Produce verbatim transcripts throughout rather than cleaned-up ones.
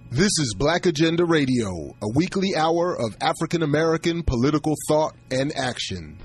This is Black Agenda Radio, a weekly hour of African American political thought and action.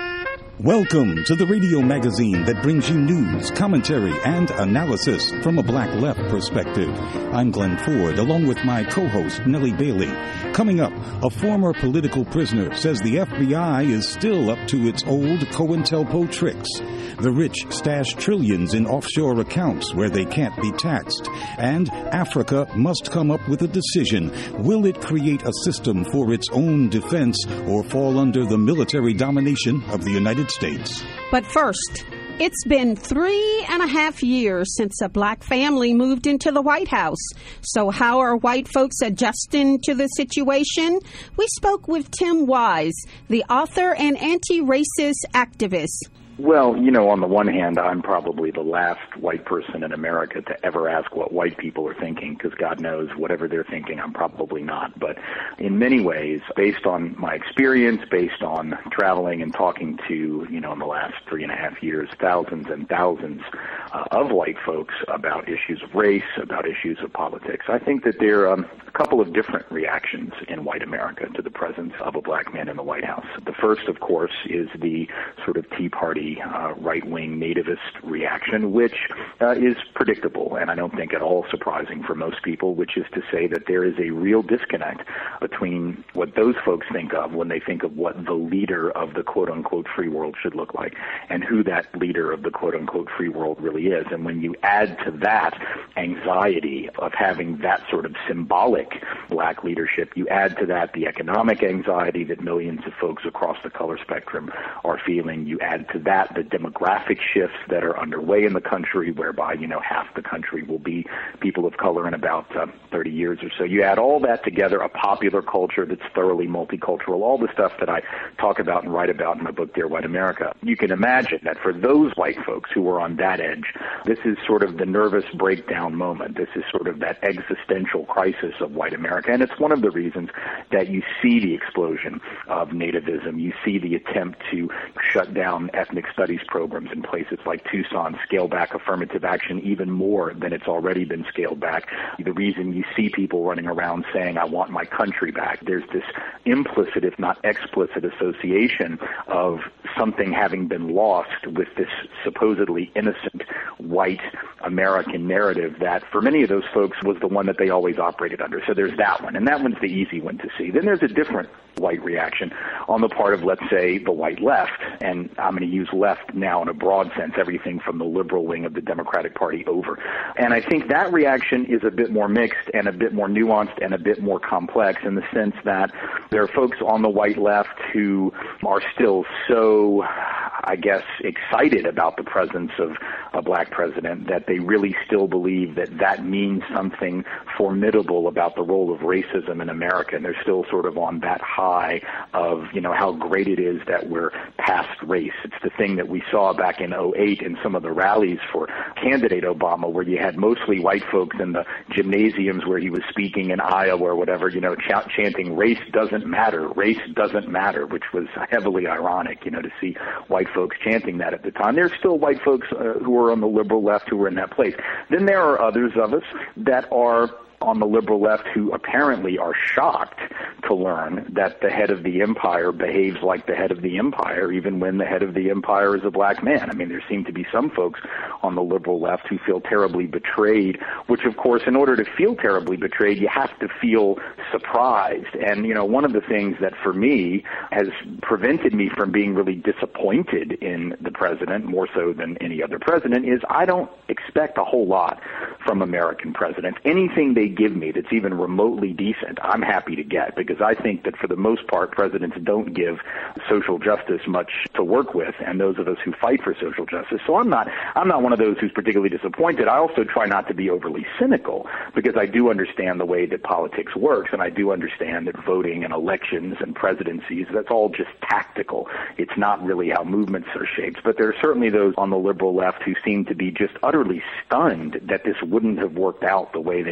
Welcome to the radio magazine that brings you news, commentary, and analysis from a black left perspective. I'm Glenn Ford, along with my co-host, Nellie Bailey. Coming up, a former political prisoner says the F B I is still up to its old COINTELPRO tricks. The rich stash trillions in offshore accounts where they can't be taxed. And Africa must come up with a decision. Will it create a system for its own defense or fall under the military domination of the United States? But first, it's been three and a half years since a black family moved into the White House. So how are white folks adjusting to the situation? We spoke with Tim Wise, the author and anti-racist activist. Well, you know, on the one hand, I'm probably the last white person in America to ever ask what white people are thinking, because God knows whatever they're thinking, I'm probably not. But in many ways, based on my experience, based on traveling and talking to, you know, in the last three and a half years, thousands and thousands uh, of white folks about issues of race, about issues of politics, I think that there are um, a couple of different reactions in white America to the presence of a black man in the White House. The first, of course, is the sort of Tea Party Uh, right-wing nativist reaction, which uh, is predictable and I don't think at all surprising for most people, which is to say that there is a real disconnect between what those folks think of when they think of what the leader of the quote-unquote free world should look like and who that leader of the quote-unquote free world really is. And when you add to that anxiety of having that sort of symbolic black leadership, you add to that the economic anxiety that millions of folks across the color spectrum are feeling. You add to that the demographic shifts that are underway in the country, whereby, you know, half the country will be people of color in about uh, thirty years or so. You add all that together, a popular culture that's thoroughly multicultural, all the stuff that I talk about and write about in my book, Dear White America. You can imagine that for those white folks who are on that edge, this is sort of the nervous breakdown moment. This is sort of that existential crisis of white America. And it's one of the reasons that you see the explosion of nativism. You see the attempt to shut down ethnic studies programs in places like Tucson, scale back affirmative action even more than it's already been scaled back. The reason you see people running around saying, I want my country back, there's this implicit, if not explicit, association of something having been lost with this supposedly innocent white American narrative that for many of those folks was the one that they always operated under. So there's that one, and that one's the easy one to see. Then there's a different white reaction on the part of, let's say, the white left, and I'm going to use left now in a broad sense, everything from the liberal wing of the Democratic Party over. And I think that reaction is a bit more mixed and a bit more nuanced and a bit more complex in the sense that there are folks on the white left who are still so, I guess, excited about the presence of a black president that they really still believe that that means something formidable about the role of racism in America. And they're still sort of on that high of, you know, how great it is that we're past race. It's the thing that we saw back in oh eight in some of the rallies for candidate Obama, where you had mostly white folks in the gymnasiums where he was speaking in Iowa or whatever, you know, ch- chanting, race doesn't matter, race doesn't matter, which was heavily ironic, you know, to see white folks chanting that at the time. There's still white folks uh, who are on the liberal left who are in that place. Then there are others of us that are on the liberal left who apparently are shocked to learn that the head of the empire behaves like the head of the empire, even when the head of the empire is a black man. I mean, there seem to be some folks on the liberal left who feel terribly betrayed, which, of course, in order to feel terribly betrayed, you have to feel surprised. And, you know, one of the things that for me has prevented me from being really disappointed in the president, more so than any other president, is I don't expect a whole lot from American presidents. Anything they give me that's even remotely decent, I'm happy to get, because I think that for the most part, presidents don't give social justice much to work with, and those of us who fight for social justice. So I'm not, I'm not one of those who's particularly disappointed. I also try not to be overly cynical, because I do understand the way that politics works, and I do understand that voting and elections and presidencies, that's all just tactical. It's not really how movements are shaped. But there are certainly those on the liberal left who seem to be just utterly stunned that this wouldn't have worked out the way they thought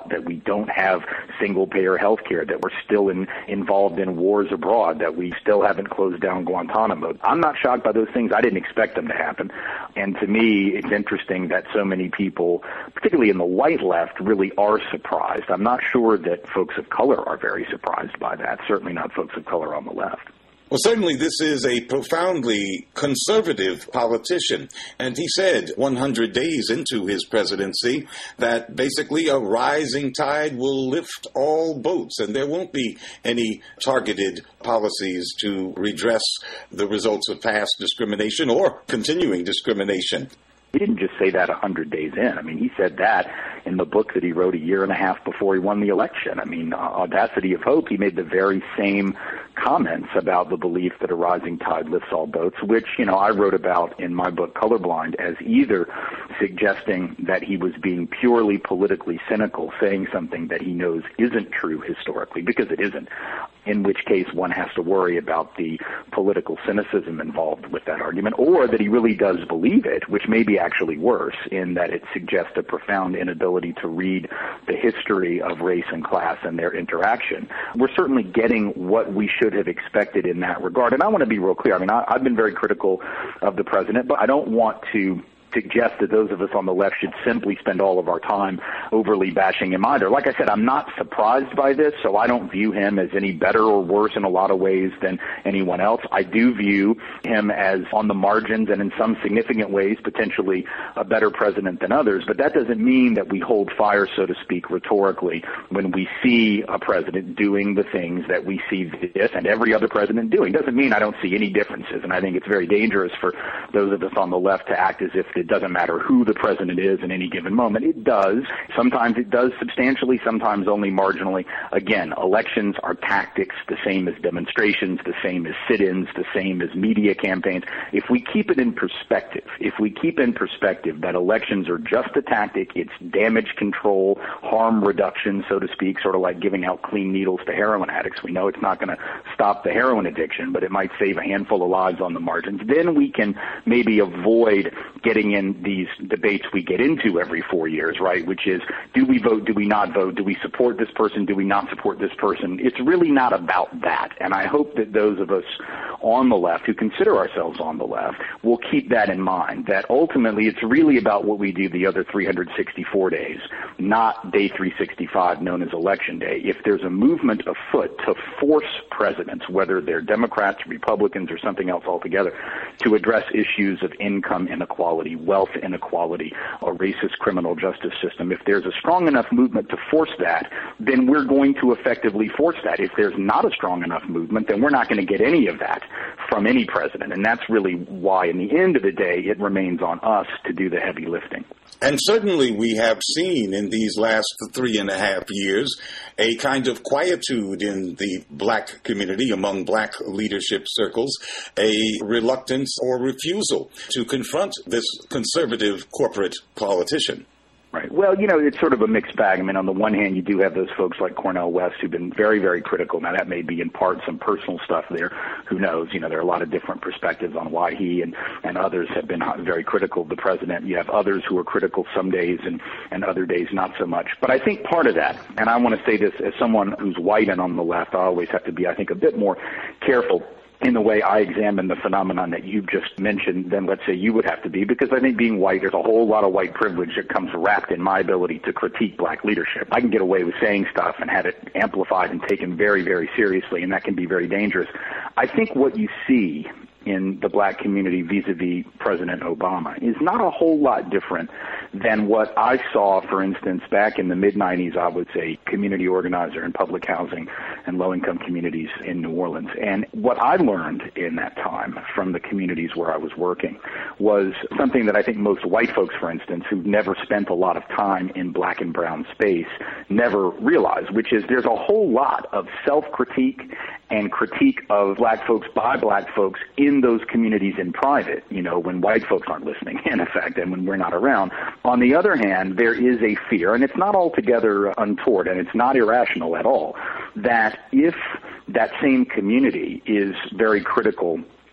taught, that we don't have single-payer health care, that we're still in, involved in wars abroad, that we still haven't closed down Guantanamo. I'm not shocked by those things. I didn't expect them to happen. And to me, it's interesting that so many people, particularly in the white left, really are surprised. I'm not sure that folks of color are very surprised by that, certainly not folks of color on the left. Well, certainly this is a profoundly conservative politician. And he said one hundred days into his presidency that basically a rising tide will lift all boats and there won't be any targeted policies to redress the results of past discrimination or continuing discrimination. He didn't just say that one hundred days in. I mean, he said that in the book that he wrote a year and a half before he won the election. I mean, Audacity of Hope, he made the very same comments about the belief that a rising tide lifts all boats, which, you know, I wrote about in my book Colorblind as either suggesting that he was being purely politically cynical, saying something that he knows isn't true historically, because it isn't, in which case one has to worry about the political cynicism involved with that argument, or that he really does believe it, which may be actually worse, in that it suggests a profound inability to read the history of race and class and their interaction. We're certainly getting what we should have expected in that regard. And I want to be real clear. I mean, I, I've been very critical of the president, but I don't want to suggest that those of us on the left should simply spend all of our time overly bashing him either. Like I said, I'm not surprised by this, so I don't view him as any better or worse in a lot of ways than anyone else. I do view him as on the margins and in some significant ways potentially a better president than others, but that doesn't mean that we hold fire, so to speak, rhetorically when we see a president doing the things that we see this and every other president doing. Doesn't mean I don't see any differences, and I think it's very dangerous for those of us on the left to act as if it doesn't matter who the president is in any given moment. It does. Sometimes it does substantially, sometimes only marginally. Again, elections are tactics, the same as demonstrations, the same as sit-ins, the same as media campaigns. If we keep it in perspective, if we keep in perspective that elections are just a tactic, it's damage control, harm reduction, so to speak, sort of like giving out clean needles to heroin addicts. We know it's not going to stop the heroin addiction, but it might save a handful of lives on the margins. Then we can maybe avoid getting in these debates we get into every four years, right, which is, do we vote, do we not vote, do we support this person, do we not support this person? It's really not about that, and I hope that those of us on the left who consider ourselves on the left will keep that in mind, that ultimately it's really about what we do the other three hundred sixty-four days, not day three hundred sixty-five known as Election Day. If there's a movement afoot to force presidents, whether they're Democrats, Republicans, or something else altogether, to address issues of income inequality, wealth inequality, a racist criminal justice system, if there's a strong enough movement to force that, then we're going to effectively force that. If there's not a strong enough movement, then we're not going to get any of that from any president. And that's really why, in the end of the day, it remains on us to do the heavy lifting. And certainly we have seen in these last three and a half years a kind of quietude in the black community, among black leadership circles, a reluctance or refusal to confront this conservative corporate politician. Right. Well, you know, it's sort of a mixed bag. I mean, on the one hand, you do have those folks like Cornel West who've been very, very critical. Now, that may be in part some personal stuff there. Who knows? You know, there are a lot of different perspectives on why he and, and others have been very critical of the president. You have others who are critical some days and, and other days not so much. But I think part of that, and I want to say this as someone who's white and on the left, I always have to be, I think, a bit more careful in the way I examine the phenomenon that you've just mentioned than, let's say, you would have to be, because I think being white, there's a whole lot of white privilege that comes wrapped in my ability to critique black leadership. I can get away with saying stuff and have it amplified and taken very, very seriously, and that can be very dangerous. I think what you see in the black community vis-a-vis President Obama is not a whole lot different than what I saw, for instance, back in the mid nineties. I was a community organizer in public housing and low-income communities in New Orleans. And what I learned in that time from the communities where I was working was something that I think most white folks, for instance, who've never spent a lot of time in black and brown space never realize, which is there's a whole lot of self-critique and critique of black folks by black folks in those communities in private, you know, when white folks aren't listening, in effect, and when we're not around. On the other hand, there is a fear, and it's not altogether untoward, and it's not irrational at all, that if that same community is very critical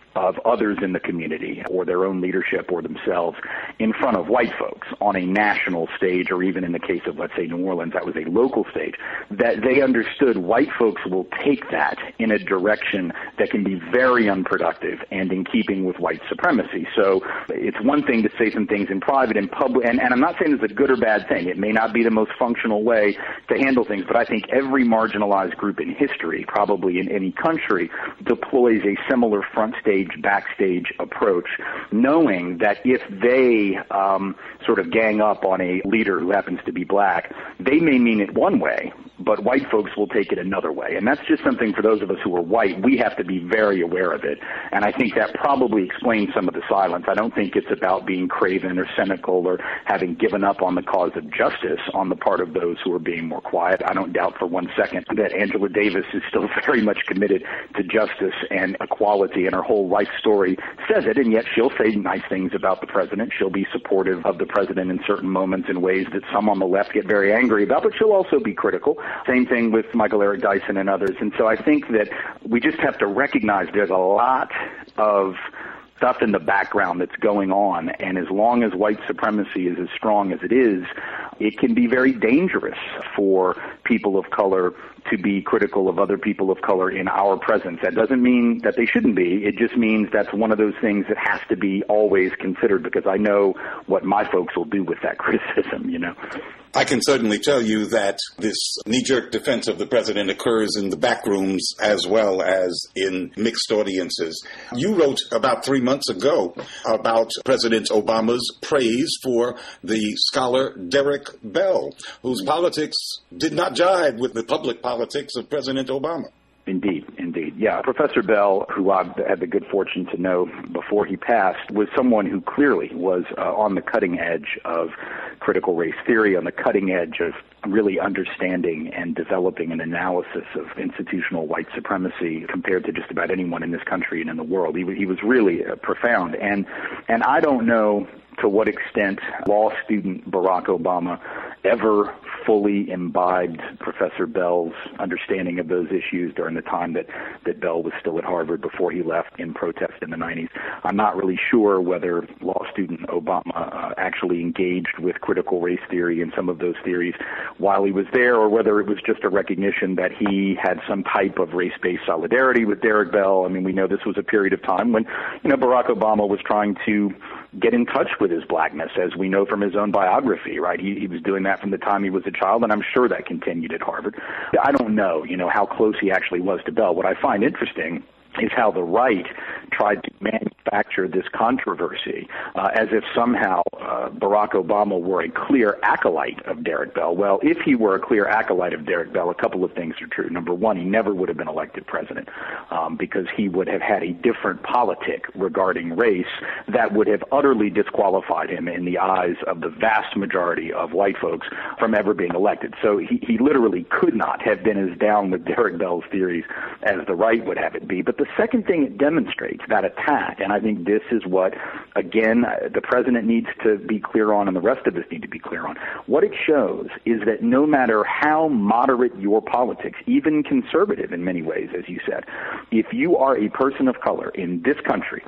of others in the community or their own leadership or themselves in front of white folks on a national stage, or even in the case of, let's say, New Orleans, that was a local stage, that they understood white folks will take that in a direction that can be very unproductive and in keeping with white supremacy. So it's one thing to say some things in private and public, and, and I'm not saying it's a good or bad thing. It may not be the most functional way to handle things, but I think every marginalized group in history, probably in any country, deploys a similar front stage, backstage approach, knowing that if they um, sort of gang up on a leader who happens to be black, they may mean it one way, but white folks will take it another way. And that's just something for those of us who are white, we have to be very aware of it. And I think that probably explains some of the silence. I don't think it's about being craven or cynical or having given up on the cause of justice on the part of those who are being more quiet. I don't doubt for one second that Angela Davis is still very much committed to justice and equality, and her whole life story says it, and yet she'll say nice things about the president. She'll be supportive of the president in certain moments in ways that some on the left get very angry about, but she'll also be critical. Same thing with Michael Eric Dyson and others. And so I think that we just have to recognize there's a lot of stuff in the background that's going on, and as long as white supremacy is as strong as it is, it can be very dangerous for people of color to be critical of other people of color in our presence. That doesn't mean that they shouldn't be. It just means that's one of those things that has to be always considered, because I know what my folks will do with that criticism, you know. I can certainly tell you that this knee-jerk defense of the president occurs in the back rooms as well as in mixed audiences. You wrote about three months ago about President Obama's praise for the scholar Derek Bell, whose politics did not jive with the public politics of President Obama. Indeed, indeed. Yeah, Professor Bell, who I had the good fortune to know before he passed, was someone who clearly was uh, on the cutting edge of critical race theory, on the cutting edge of really understanding and developing an analysis of institutional white supremacy compared to just about anyone in this country and in the world. He, he was really uh, profound. And, and I don't know to what extent law student Barack Obama ever fully imbibed Professor Bell's understanding of those issues during the time that, that Bell was still at Harvard before he left in protest in the nineties. I'm not really sure whether law student Obama uh, actually engaged with critical race theory and some of those theories while he was there, or whether it was just a recognition that he had some type of race-based solidarity with Derek Bell. I mean, we know this was a period of time when, you know, Barack Obama was trying to get in touch with his blackness, as we know from his own biography, right? He, he was doing that from the time he was a child, and I'm sure that continued at Harvard. I don't know, you know, how close he actually was to Bell. What I find interesting is how the right tried to manufacture this controversy uh, as if somehow uh, Barack Obama were a clear acolyte of Derek Bell. Well, if he were a clear acolyte of Derek Bell, a couple of things are true. Number one, he never would have been elected president um, because he would have had a different politic regarding race that would have utterly disqualified him in the eyes of the vast majority of white folks from ever being elected. So he, he literally could not have been as down with Derek Bell's theories as the right would have it be. But the second thing it demonstrates, that attack, and I think this is what, again, the president needs to be clear on and the rest of us need to be clear on. What it shows is that no matter how moderate your politics, even conservative in many ways, as you said, if you are a person of color in this country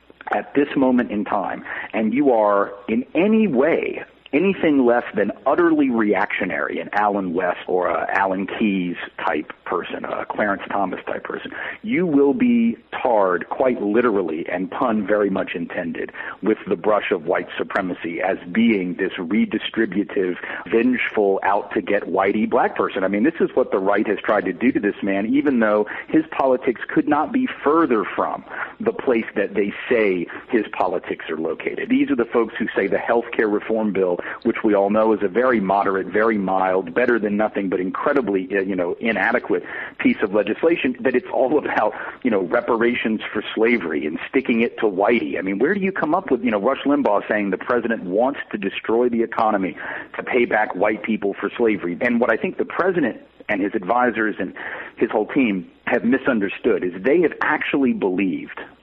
at this moment in time, and you are in any way anything less than utterly reactionary, an Alan West or a Alan Keyes type person, a Clarence Thomas type person, you will be tarred quite literally, and pun very much intended, with the brush of white supremacy as being this redistributive, vengeful, out-to-get-whitey black person. I mean, this is what the right has tried to do to this man, even though his politics could not be further from the place that they say his politics are located. These are the folks who say the health care reform bill, which we all know is a very moderate, very mild, better than nothing, but incredibly, you know, inadequate piece of legislation, that it's all about, you know, reparations for slavery and sticking it to whitey. I mean, where do you come up with, you know, Rush Limbaugh saying the president wants to destroy the economy to pay back white people for slavery? And what I think the president and his advisors and his whole team have misunderstood is they have actually believed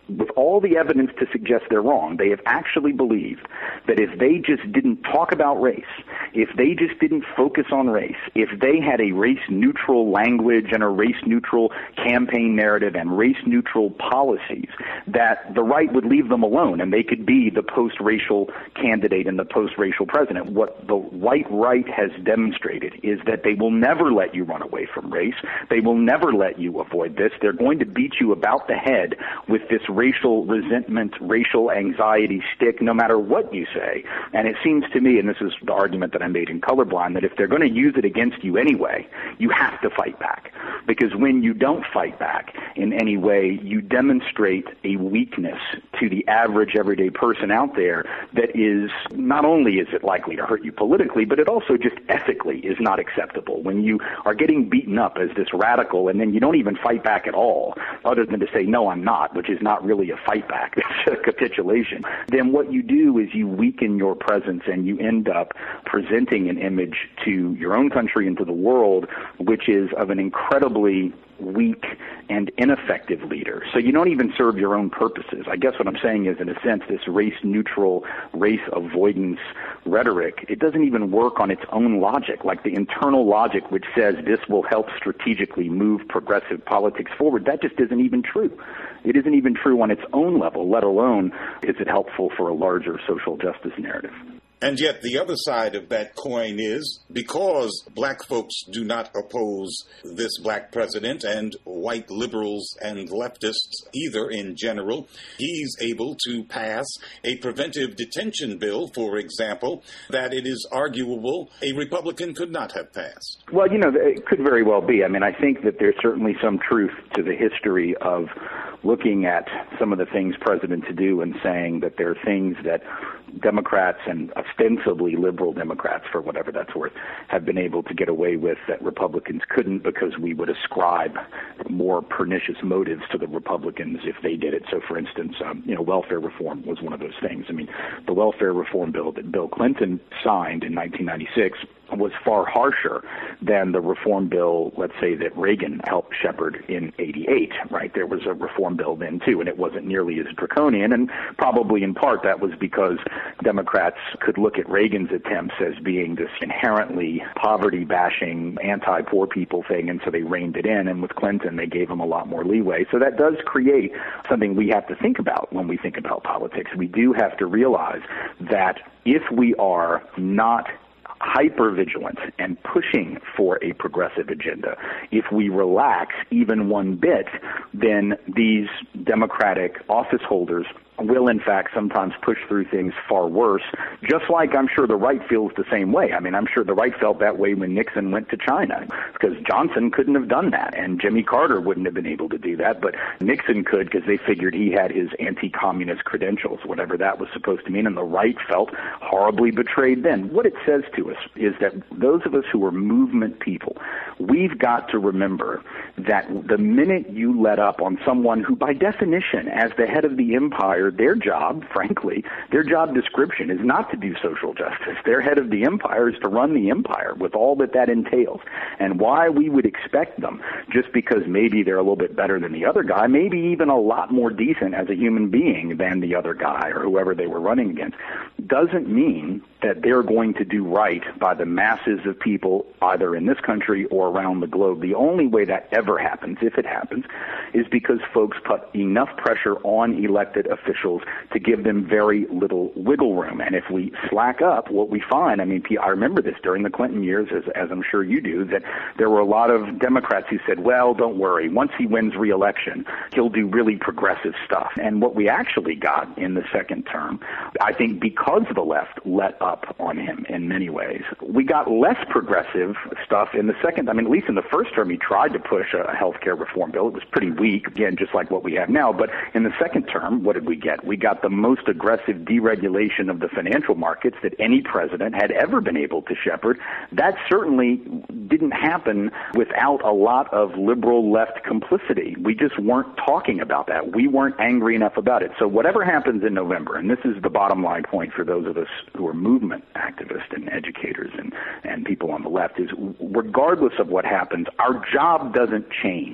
with all the evidence to suggest they're wrong, they have actually believed that if they just didn't talk about race, if they just didn't focus on race, if they had a race-neutral language and a race-neutral campaign narrative and race-neutral policies, that the right would leave them alone and they could be the post-racial candidate and the post-racial president. What the white right has demonstrated is that they will never let you run away from race. They will never let you avoid this. They're going to beat you about the head with this racial resentment, racial anxiety stick, no matter what you say. And it seems to me, and this is the argument that I made in Colorblind, that if they're going to use it against you anyway, you have to fight back. Because when you don't fight back in any way, you demonstrate a weakness to the average everyday person out there that is, not only is it likely to hurt you politically, but it also just ethically is not acceptable. When you are getting beaten up as this radical and then you don't even fight back at all, other than to say, no, I'm not, which is not really a fight back, it's a capitulation, then what you do is you weaken your presence and you end up presenting an image to your own country and to the world, which is of an incredibly weak and ineffective leader. So you don't even serve your own purposes. I guess what I'm saying is, in a sense, this race-neutral, race-avoidance rhetoric, it doesn't even work on its own logic, like the internal logic which says this will help strategically move progressive politics forward. That just isn't even true. It isn't even true on its own level, let alone is it helpful for a larger social justice narrative. And yet the other side of that coin is, because black folks do not oppose this black president and white liberals and leftists either in general, he's able to pass a preventive detention bill, for example, that it is arguable a Republican could not have passed. Well, you know, it could very well be. I mean, I think that there's certainly some truth to the history of looking at some of the things presidents do and saying that there are things that Democrats and ostensibly liberal Democrats, for whatever that's worth, have been able to get away with that Republicans couldn't, because we would ascribe more pernicious motives to the Republicans if they did it. So, for instance, um, you know, welfare reform was one of those things. I mean, the welfare reform bill that Bill Clinton signed in nineteen ninety-six was far harsher than the reform bill, let's say, that Reagan helped shepherd in eighty-eight, right? There was a reform bill then, too, and it wasn't nearly as draconian, and probably in part that was because Democrats could look at Reagan's attempts as being this inherently poverty-bashing, anti-poor people thing, and so they reined it in, and with Clinton, they gave him a lot more leeway. So that does create something we have to think about when we think about politics. We do have to realize that if we are not hyper-vigilant and pushing for a progressive agenda, if we relax even one bit, then these Democratic office holders will, in fact, sometimes push through things far worse, just like I'm sure the right feels the same way. I mean, I'm sure the right felt that way when Nixon went to China, because Johnson couldn't have done that, and Jimmy Carter wouldn't have been able to do that, but Nixon could, because they figured he had his anti-communist credentials, whatever that was supposed to mean, and the right felt horribly betrayed then. What it says to us is that those of us who are movement people, we've got to remember that the minute you let up on someone who, by definition, as the head of the empire, their job, frankly, their job description is not to do social justice. Their head of the empire is to run the empire with all that that entails. And why we would expect them, just because maybe they're a little bit better than the other guy, maybe even a lot more decent as a human being than the other guy or whoever they were running against, doesn't mean that they're going to do right by the masses of people either in this country or around the globe. The only way that ever happens, if it happens, is because folks put enough pressure on elected officials to give them very little wiggle room. And if we slack up, what we find, I mean, I remember this during the Clinton years, as, as I'm sure you do, that there were a lot of Democrats who said, well, don't worry, once he wins re-election, he'll do really progressive stuff. And what we actually got in the second term, I think because the left let up on him in many ways, we got less progressive stuff in the second. I mean, at least in the first term, he tried to push a health care reform bill. It was pretty weak, again, just like what we have now. But in the second term, what did we get? We got the most aggressive deregulation of the financial markets that any president had ever been able to shepherd. That certainly didn't happen without a lot of liberal left complicity. We just weren't talking about that. We weren't angry enough about it. So whatever happens in November, and this is the bottom line point for those of us who are movement activists and educators and, and people on the left, is regardless of what happens, our job doesn't change,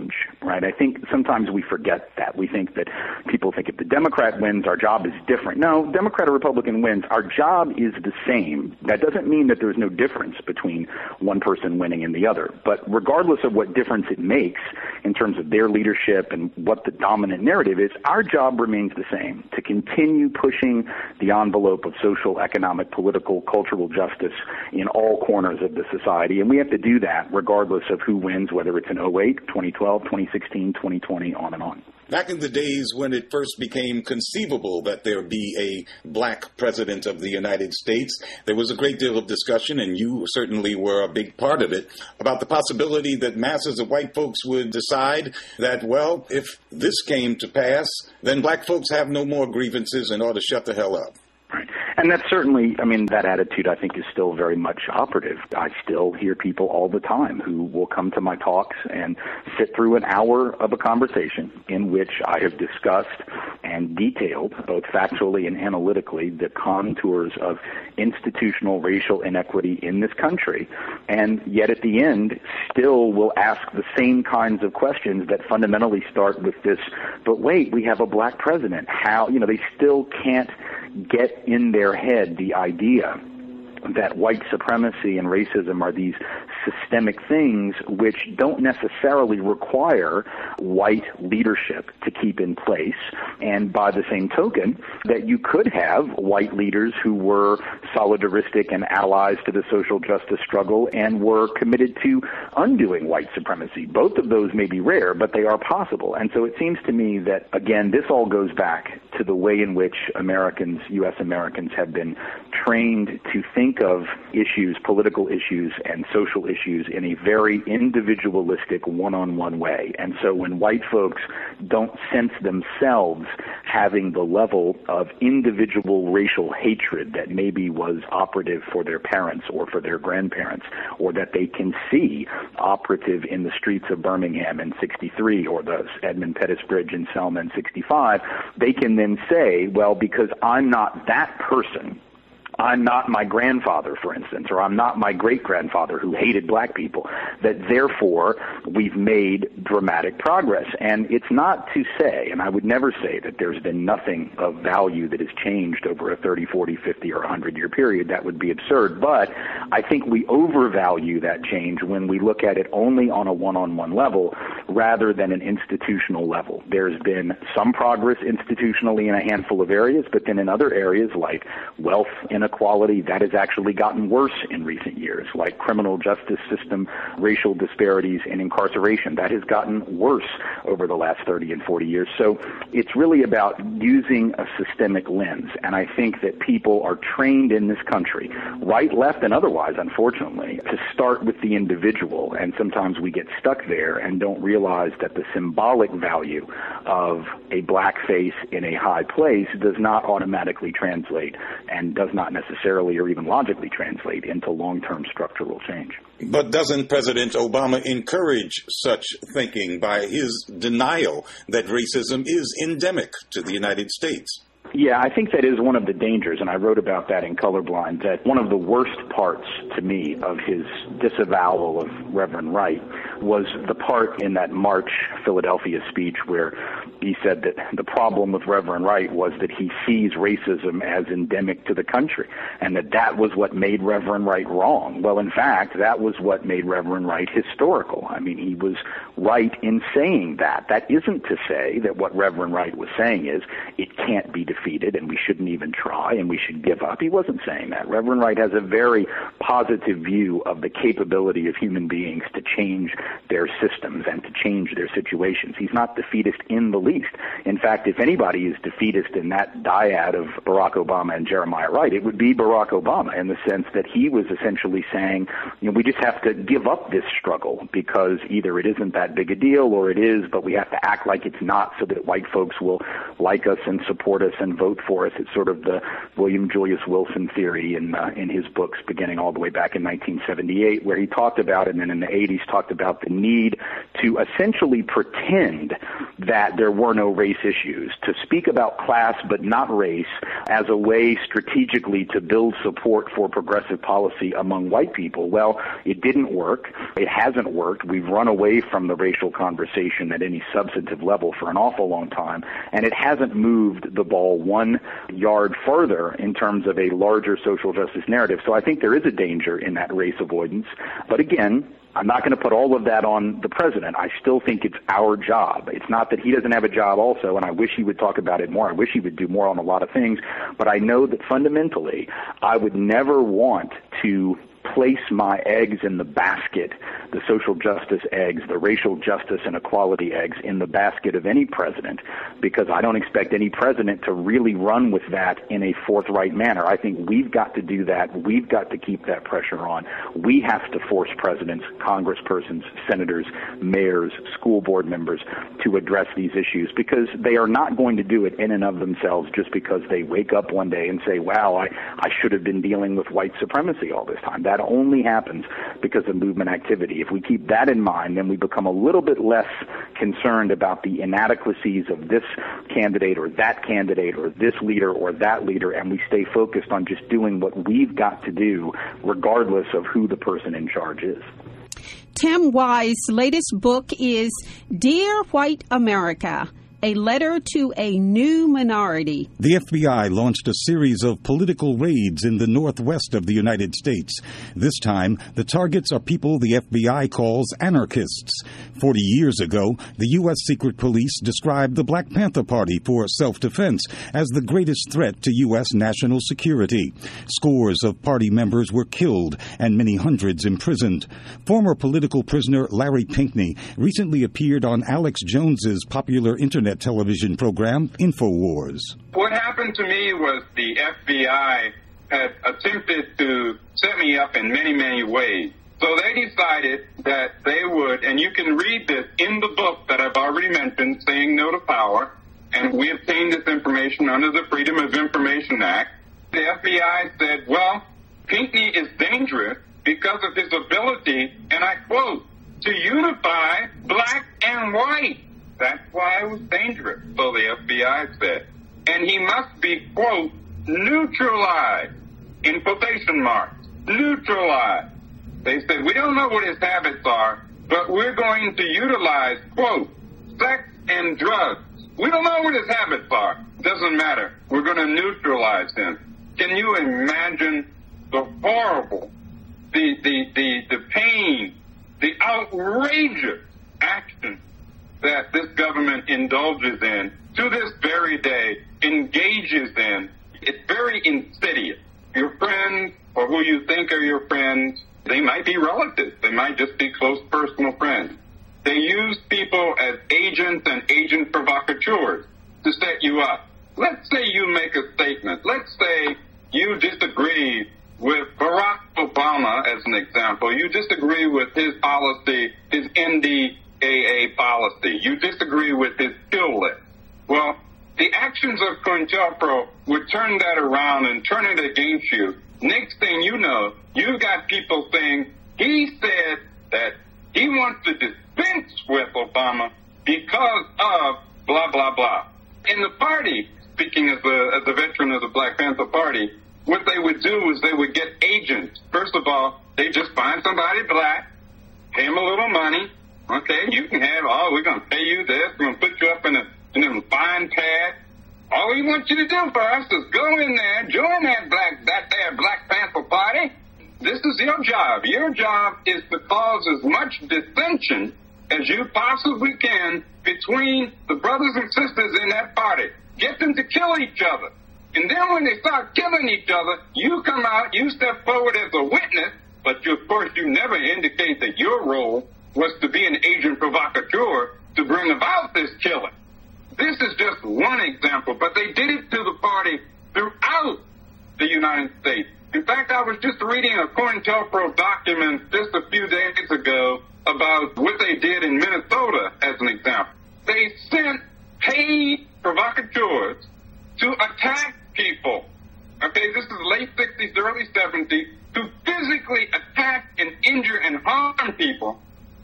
right? I think sometimes we forget that. We think that people think if the Democrat wins, our job is different. No, Democrat or Republican wins, our job is the same. That doesn't mean that there's no difference between one person winning and the other. But regardless of what difference it makes in terms of their leadership and what the dominant narrative is, our job remains the same, to continue pushing the envelope of social, economic, political, cultural justice in all corners of the society. And we have to do that regardless of who wins, whether it's in oh eight, twenty twelve, twenty sixteen, twenty twenty, on and on. Back in the days when it first became conceivable that there be a black president of the United States, there was a great deal of discussion, and you certainly were a big part of it, about the possibility that masses of white folks would decide that, well, if this came to pass, then black folks have no more grievances and ought to shut the hell up. Right. And that's certainly, I mean, that attitude I think is still very much operative. I still hear people all the time who will come to my talks and sit through an hour of a conversation in which I have discussed and detailed, both factually and analytically, the contours of institutional racial inequity in this country, and yet at the end still will ask the same kinds of questions that fundamentally start with this, but wait, we have a black president. How, you know, they still can't get in their head the idea that white supremacy and racism are these systemic things which don't necessarily require white leadership to keep in place. And by the same token, that you could have white leaders who were solidaristic and allies to the social justice struggle and were committed to undoing white supremacy. Both of those may be rare, but they are possible. And so it seems to me that, again, this all goes back to the way in which Americans, U S Americans, have been trained to think of issues, political issues and social issues in a very individualistic, one-on-one way. And so when white folks don't sense themselves having the level of individual racial hatred that maybe was operative for their parents or for their grandparents, or that they can see operative in the streets of Birmingham in sixty-three or the Edmund Pettus Bridge in Selma in sixty-five, they can then say, well, because I'm not that person, I'm not my grandfather, for instance, or I'm not my great-grandfather who hated black people, that therefore we've made dramatic progress. And it's not to say, and I would never say, that there's been nothing of value that has changed over a thirty, forty, fifty, or one hundred year period. That would be absurd. But I think we overvalue that change when we look at it only on a one-on-one level rather than an institutional level. There's been some progress institutionally in a handful of areas, but then in other areas like wealth inequality, that has actually gotten worse in recent years, like criminal justice system, racial disparities, and incarceration. That has gotten worse over the last thirty and forty years. So it's really about using a systemic lens. And I think that people are trained in this country, right, left, and otherwise, unfortunately, to start with the individual. And sometimes we get stuck there and don't realize that the symbolic value of a black face in a high place does not automatically translate and does not necessarily or even logically translate into long-term structural change. But doesn't President Obama encourage such thinking by his denial that racism is endemic to the United States? Yeah, I think that is one of the dangers, and I wrote about that in Colorblind, that one of the worst parts to me of his disavowal of Reverend Wright was the part in that March Philadelphia speech where he said that the problem with Reverend Wright was that he sees racism as endemic to the country, and that that was what made Reverend Wright wrong. Well, in fact, that was what made Reverend Wright historical. I mean, he was right in saying that. That isn't to say that what Reverend Wright was saying is it can't be defeated and we shouldn't even try and we should give up. He wasn't saying that. Reverend Wright has a very positive view of the capability of human beings to change their systems and to change their situations. He's not defeatist in the least. In fact, if anybody is defeatist in that dyad of Barack Obama and Jeremiah Wright, it would be Barack Obama, in the sense that he was essentially saying, you know, we just have to give up this struggle because either it isn't that big a deal or it is, but we have to act like it's not so that white folks will like us and support us and vote for us. It's sort of the William Julius Wilson theory in uh, in his books beginning all the way back in nineteen seventy-eight, where he talked about, and then in the eighties talked about the need to essentially pretend that there were no race issues, to speak about class but not race as a way strategically to build support for progressive policy among white people. Well, it didn't work. It hasn't worked. We've run away from the racial conversation at any substantive level for an awful long time, and it hasn't moved the ball one yard further in terms of a larger social justice narrative. So I think there is a danger in that race avoidance. But again, I'm not going to put all of that on the president. I still think it's our job. It's not that he doesn't have a job also, and I wish he would talk about it more. I wish he would do more on a lot of things. But I know that fundamentally, I would never want to place my eggs in the basket, the social justice eggs, the racial justice and equality eggs in the basket of any president, because I don't expect any president to really run with that in a forthright manner. I think we've got to do that. We've got to keep that pressure on. We have to force presidents, congresspersons, senators, mayors, school board members to address these issues, because they are not going to do it in and of themselves just because they wake up one day and say, wow, I, I should have been dealing with white supremacy all this time. That only happens because of movement activity. If we keep that in mind, then we become a little bit less concerned about the inadequacies of this candidate or that candidate or this leader or that leader, and we stay focused on just doing what we've got to do regardless of who the person in charge is. Tim Wise's latest book is Dear White America, A Letter to a New Minority. The F B I launched a series of political raids in the northwest of the United States. This time, the targets are people the F B I calls anarchists. Forty years ago, the U S Secret Police described the Black Panther Party for self-defense as the greatest threat to U S national security. Scores of party members were killed and many hundreds imprisoned. Former political prisoner Larry Pinkney recently appeared on Alex Jones's popular internet television program, InfoWars. What happened to me was the F B I had attempted to set me up in many, many ways. So they decided that they would, and you can read this in the book that I've already mentioned, Saying No to Power, and we obtained this information under the Freedom of Information Act. The F B I said, well, Pinkney is dangerous because of his ability, and I quote, to unify black and white. That's why it was dangerous, so the F B I said. And he must be, quote, neutralized, in quotation marks, neutralized. They said, we don't know what his habits are, but we're going to utilize, quote, sex and drugs. We don't know what his habits are. Doesn't matter. We're going to neutralize him. Can you imagine the horrible, the, the, the, the pain, the outrageous action that this government indulges in, to this very day, engages in? It's very insidious. Your friends, or who you think are your friends, they might be relatives. They might just be close personal friends. They use people as agents and agent provocateurs to set you up. Let's say you make a statement. Let's say you disagree with Barack Obama, as an example. You disagree with his policy, his N D A A policy. You disagree with his kill list. Well, the actions of COINTELPRO would turn that around and turn it against you. Next thing you know, you've got people saying, he said that he wants to dispense with Obama because of blah, blah, blah. In the party, speaking as a, as a veteran of the Black Panther Party, what they would do is they would get agents. First of all, they just find somebody black, pay them a little money. Okay, you can have, oh, we're going to pay you this, we're going to put you up in a, in a fine pad. All we want you to do for us is go in there, join that black, that there Black Panther Party. This is your job. Your job is to cause as much dissension as you possibly can between the brothers and sisters in that party. Get them to kill each other. And then when they start killing each other, you come out, you step forward as a witness, but you, of course you never indicate that your role was to be an agent provocateur to bring about this killing. This is just one example, but they did it to the party throughout the United States. In fact, I was just reading a COINTELPRO document just a few days ago about what they did in Minnesota, as an example. They sent paid provocateurs to attack people. Okay, this is late sixties, early seventies, to physically attack and injure and harm people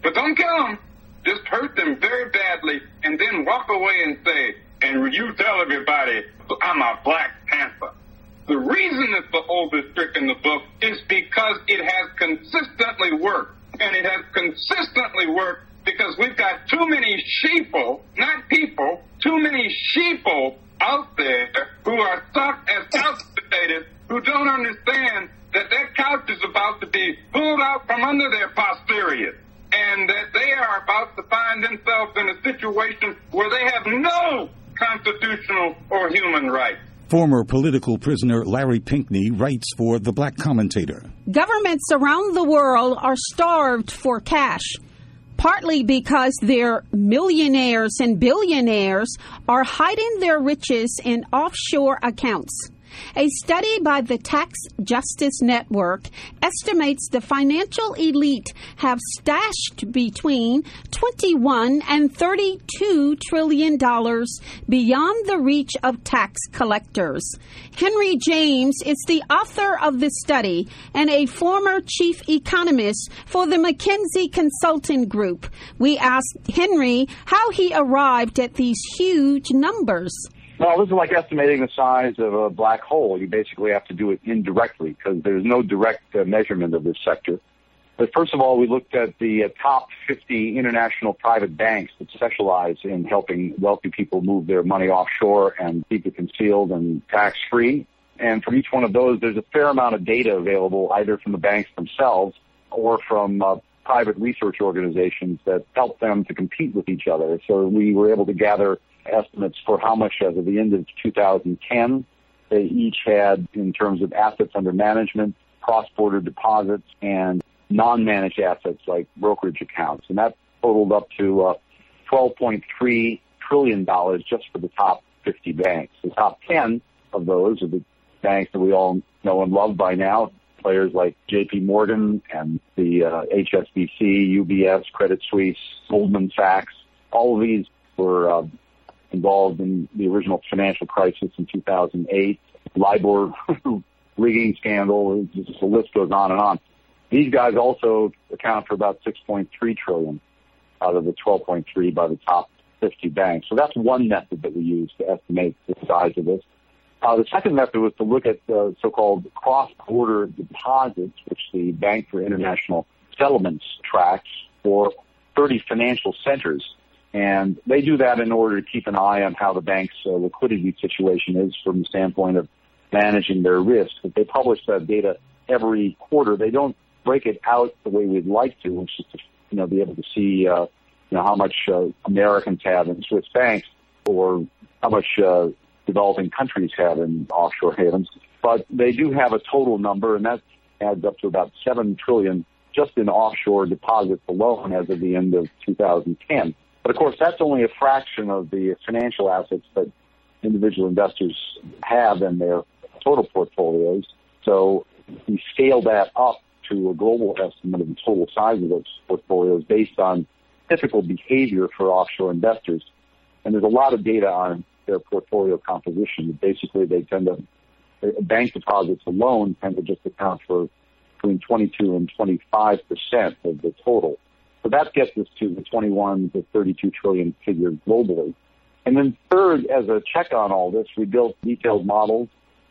But don't kill them. Just hurt them very badly and then walk away and say, and you tell everybody, I'm a Black Panther. The reason it's the oldest trick in the book is because it has consistently worked. And it has consistently worked because we've got too many sheeple, not people, too many sheeple out there who are stuck as couch potatoes, who don't understand that that couch is about to be pulled out from under their posterior, and that they are about to find themselves in a situation where they have no constitutional or human rights. Former political prisoner Larry Pinkney writes for The Black Commentator. Governments around the world are starved for cash, partly because their millionaires and billionaires are hiding their riches in offshore accounts. A study by the Tax Justice Network estimates the financial elite have stashed between twenty-one and thirty-two trillion dollars beyond the reach of tax collectors. Henry James is the author of the study and a former chief economist for the McKinsey Consulting Group. We asked Henry how he arrived at these huge numbers. Well, this is like estimating the size of a black hole. You basically have to do it indirectly because there's no direct uh, measurement of this sector. But first of all, we looked at the uh, top fifty international private banks that specialize in helping wealthy people move their money offshore and keep it concealed and tax-free. And from each one of those, there's a fair amount of data available either from the banks themselves or from uh, private research organizations that help them to compete with each other. So we were able to gather estimates for how much as of the end of two thousand ten they each had in terms of assets under management, cross-border deposits, and non-managed assets like brokerage accounts. And that totaled up to uh, twelve point three trillion dollars just for the top fifty banks. The top ten of those are the banks that we all know and love by now, players like J P Morgan and the uh, H S B C, U B S, Credit Suisse, Goldman Sachs. All of these were uh, involved in the original financial crisis in two thousand eight, LIBOR rigging scandal, just the list goes on and on. These guys also account for about six point three trillion dollars out of the twelve point three by the top fifty banks. So that's one method that we use to estimate the size of this. Uh, the second method was to look at uh, so-called cross-border deposits, which the Bank for International Settlements tracks for thirty financial centers. And they do that in order to keep an eye on how the bank's uh, liquidity situation is from the standpoint of managing their risk. But they publish that data every quarter. They don't break it out the way we'd like to, which is to, you know, be able to see, uh, you know, how much uh, Americans have in Swiss banks or how much uh, developing countries have in offshore havens. But they do have a total number, and that adds up to about seven trillion dollars just in offshore deposits alone as of the end of two thousand ten. But, of course, that's only a fraction of the financial assets that individual investors have in their total portfolios. So we scale that up to a global estimate of the total size of those portfolios based on typical behavior for offshore investors. And there's a lot of data on their portfolio composition. Basically, they tend to, bank deposits alone tend to just account for between twenty-two and twenty-five percent of the total. So that gets us to the twenty-one to thirty-two trillion figure globally. And then third, as a check on all this, we built detailed models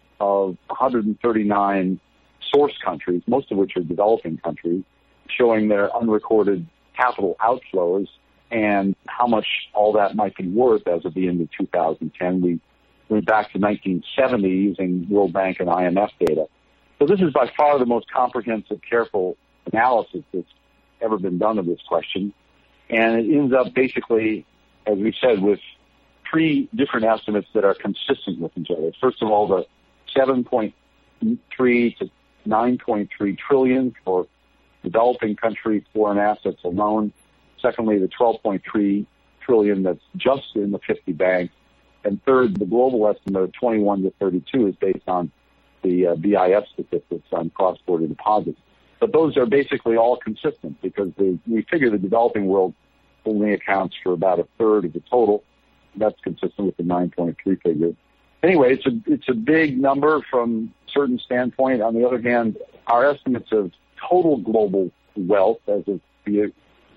of one hundred thirty-nine source countries, most of which are developing countries, showing their unrecorded capital outflows and how much all that might be worth as of the end of two thousand ten. We went back to nineteen seventy using World Bank and I M F data. So this is by far the most comprehensive, careful analysis that's ever been done of this question. And it ends up basically, as we said, with three different estimates that are consistent with each other. First of all, the seven point three to nine point three trillion for developing country foreign assets alone. Secondly, the twelve point three trillion that's just in the fifty banks. And third, the global estimate of twenty-one to thirty-two is based on the uh, B I S statistics on cross-border deposits. But those are basically all consistent because the, we figure the developing world only accounts for about a third of the total. That's consistent with the nine point three figure. Anyway, it's a, it's a big number from a certain standpoint. On the other hand, our estimates of total global wealth as of the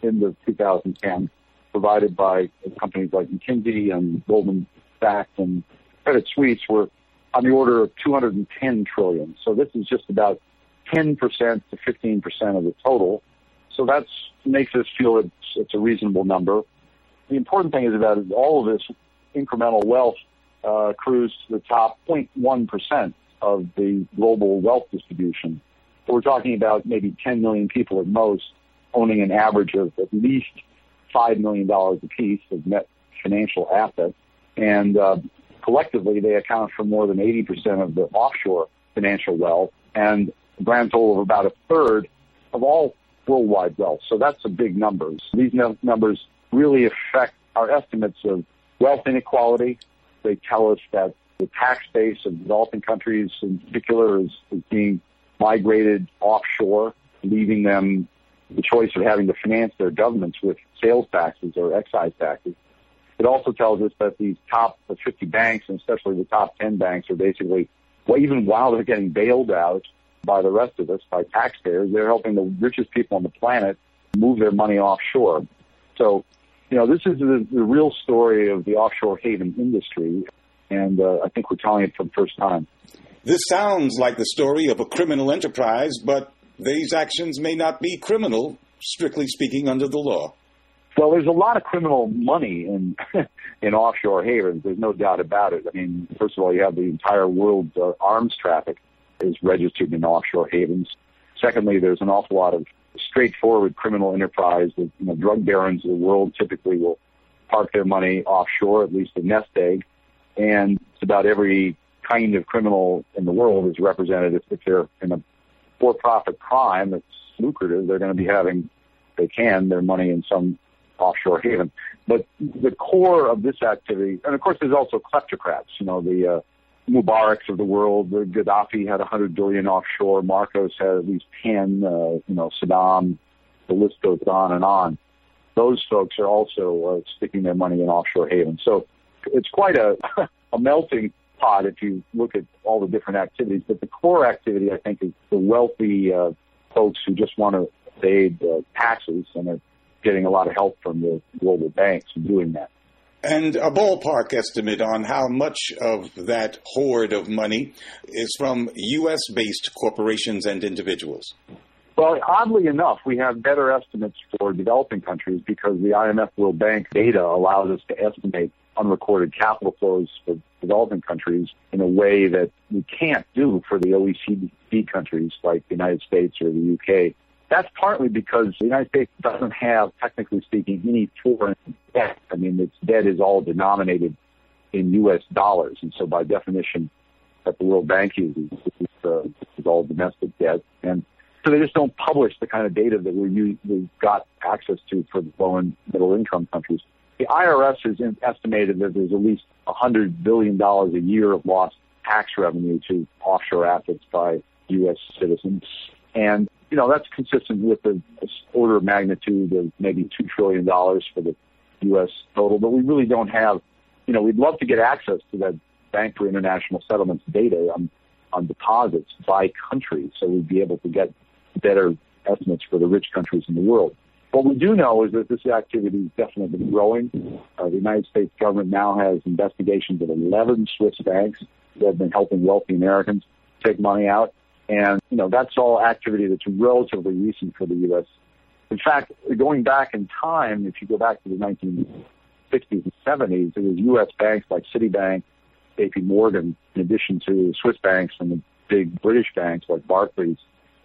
end of two thousand ten, provided by companies like McKinsey and Goldman Sachs and Credit Suisse, were on the order of two hundred ten trillion. So this is just about ten percent to fifteen percent of the total. So that makes us feel it's, it's a reasonable number. The important thing is that all of this incremental wealth uh, accrues to the top zero point one percent of the global wealth distribution. So we're talking about maybe ten million people at most owning an average of at least five million dollars apiece of net financial assets. And uh, collectively, they account for more than eighty percent of the offshore financial wealth and a grand total of about a third of all worldwide wealth. So that's a big number. These no- numbers really affect our estimates of wealth inequality. They tell us that the tax base of developing countries in particular is, is being migrated offshore, leaving them the choice of having to finance their governments with sales taxes or excise taxes. It also tells us that these top fifty banks, and especially the top ten banks, are basically, well, even while they're getting bailed out by the rest of us, by taxpayers, they're helping the richest people on the planet move their money offshore. So, you know, this is the, the real story of the offshore haven industry, and uh, I think we're telling it for the first time. This sounds like the story of a criminal enterprise, but these actions may not be criminal, strictly speaking, under the law. Well, there's a lot of criminal money in in offshore havens. There's no doubt about it. I mean, first of all, you have the entire world's uh, arms traffic is registered in offshore havens. Secondly, there's an awful lot of straightforward criminal enterprise. That, you know, drug barons of the world typically will park their money offshore, at least a nest egg. And it's about every kind of criminal in the world is represented. If, if they're in a for-profit crime that's lucrative, they're going to be having, they can, their money in some offshore haven. But the core of this activity, and of course there's also kleptocrats, you know, the uh, Mubaraks of the world. The Gaddafi had one hundred billion offshore. Marcos had at least ten. Uh, you know, Saddam. The list goes on and on. Those folks are also uh, sticking their money in offshore havens. So it's quite a a melting pot if you look at all the different activities. But the core activity, I think, is the wealthy uh, folks who just want to evade uh, taxes and are getting a lot of help from the global banks in doing that. And a ballpark estimate on how much of that hoard of money is from U S-based corporations and individuals? Well, oddly enough, we have better estimates for developing countries because the I M F World Bank data allows us to estimate unrecorded capital flows for developing countries in a way that we can't do for the O E C D countries like the United States or the U K. That's partly because the United States doesn't have, technically speaking, any foreign debt. I mean, its debt is all denominated in U S dollars, and so by definition, that the World Bank uses, is, uh, is all domestic debt. And so they just don't publish the kind of data that we use, we've got access to for the low and middle income countries. The I R S has estimated that there's at least one hundred billion dollars a year of lost tax revenue to offshore assets by U S citizens. And, you know, that's consistent with the order of magnitude of maybe two trillion dollars for the U S total. But we really don't have, you know, we'd love to get access to that Bank for International Settlements data on, on deposits by country, so we'd be able to get better estimates for the rich countries in the world. What we do know is that this activity is definitely growing. Uh, the United States government now has investigations of eleven Swiss banks that have been helping wealthy Americans take money out. And, you know, that's all activity that's relatively recent for the U S. In fact, going back in time, if you go back to the nineteen sixties and seventies, it was U S banks like Citibank, J P Morgan, in addition to Swiss banks and the big British banks like Barclays,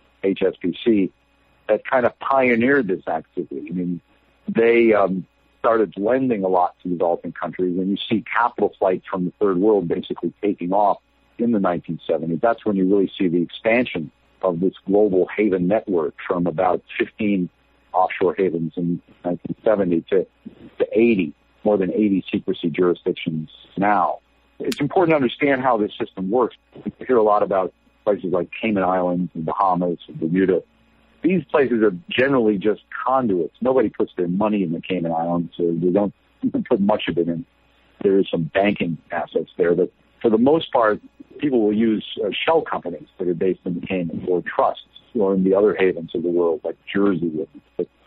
H S B C, that kind of pioneered this activity. I mean, they um, started lending a lot to developing countries, and you see capital flight from the third world basically taking off in the nineteen seventies. That's when you really see the expansion of this global haven network from about fifteen offshore havens in nineteen seventy to, to eighty, more than eighty secrecy jurisdictions now. It's important to understand how this system works. We hear a lot about places like Cayman Islands and Bahamas and Bermuda. These places are generally just conduits. Nobody puts their money in the Cayman Islands, so they don't even put much of it in. There is some banking assets there, but for the most part, people will use uh, shell companies that are based in the Cayman or trusts or in the other havens of the world, like Jersey, that